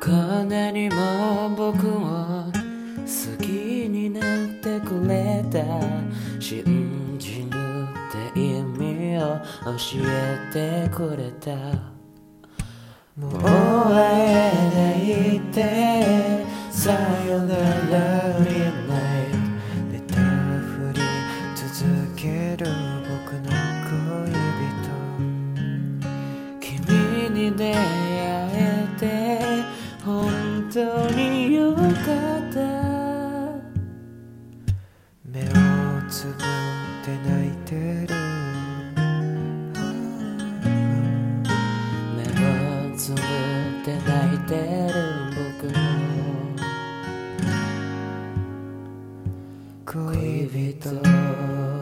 金にも僕を好きになってくれた。信じるって意味を教えてくれた。もう会えないってさよなら言えない。 寝たふり続ける僕の恋人。 君に出会えて本当によかった。 目をつぶって泣いてる。 目をつぶって泣いてる僕の恋人。